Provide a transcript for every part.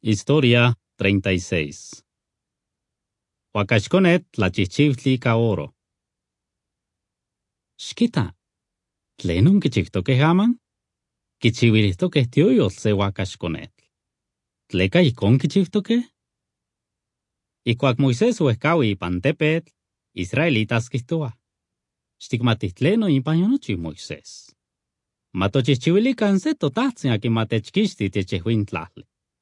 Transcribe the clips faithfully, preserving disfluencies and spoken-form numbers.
Historia treinta y seis. Huacachconet tlachihchiutli ka oro. Xquita, tlenon kichihtoque haman? Kichiuilihtoque tioyotl se huacachconet. Tleca icon kichihtoque? Icuac Moisés uehcaui ipan tepetl, israelitas quihtoa. Xticmatitleno ipan yonochi Moisés. Matochihchiuilican se totahtsin aki matechquixti techehuin tlahli.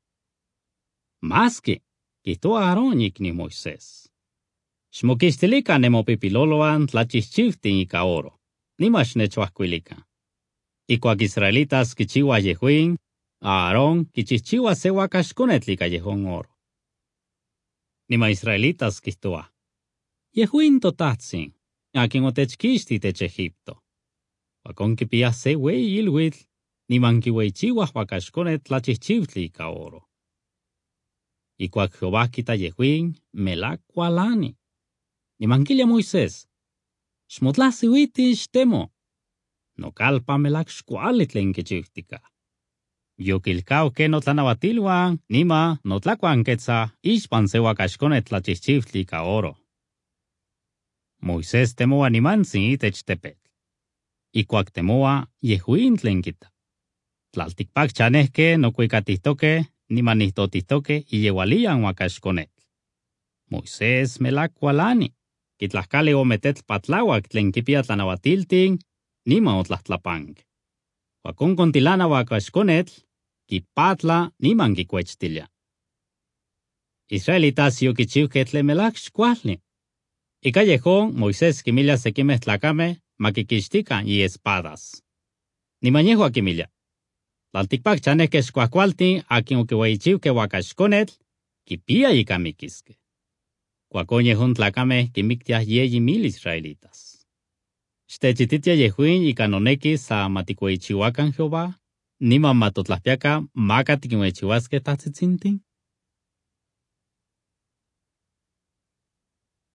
Masqui, quihtoa Aarón icni Moisés. Xmoquixtilican nemopipiloloan tlachihchiutin ica oro, nimax nechuahcuilican. Icuac israelitas quichiua yehuin, Aarón quichihchiua se huacachconetl ica yehon oro. Nima israelitas quihtoa. Yehuin totahtsin, akin otechquixti tech Egipto. Huacon quipia se uei ilhuitl, niman quiueichiua huacachconetl tlachihchiutli ica oro. Icuac Jehová quita yehuin, melac cualani. Nimanquilia Moisés, xmotlahsiuiti xtemo. No calpa melac xcuali tlen quichiutica. Yoquilcao que no tlanavatiluan, nima no tlacuanquetza, ixpan se huacachconetl tlachihchiutli ica oro. Moisés temoa nimantzin itech tepetl. Icuac temoa yehuin tlen quita. Tlalticpac chanehque no cuicatihtoque, niman nihtotihtoque y yeualian huacachconetl. Moisés melac cualani, quitlahcali ometetl patlauac tlen quipia tlanavatiltin, niman otlahtlapanc. Huacon contilana huacachconetl, quipatla niman quicuechtilia. Israelitas yoquichiuque tle melac xcuali. Ica yehon Moisés quimilia sequimeh tlacameh maquiquixtican y espadas. Niman yehua quimilia. Tlalticpac chanehque xcuahcualtin akin oquiueichiuque huacachconetl, quipia ica miquisque. Huacon yehon tlacameh quimictiah yeyi mil israelitas. Xtechititia yehuin ica nonequis sa maticueichihuacan Jehová, niman matotlahpiaca maca tiquinueichihuasque tahtzitzintin.